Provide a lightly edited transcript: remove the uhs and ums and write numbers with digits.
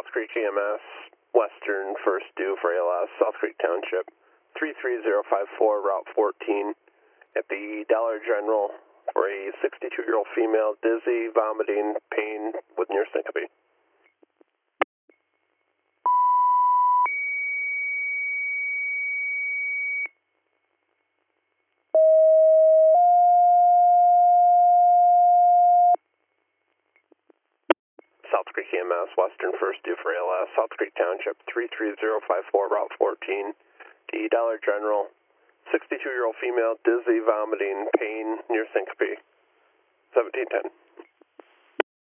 South Creek EMS, Western First Due for ALS, South Creek Township, 33054, Route 14, at the Dollar General for a 62-year-old female, dizzy, vomiting, pain with near syncope. South Creek EMS, Western First Due for ALS, South Creek Township, 33054, Route 14, the Dollar General, 62-year-old female, dizzy, vomiting, pain, near syncope, 1710.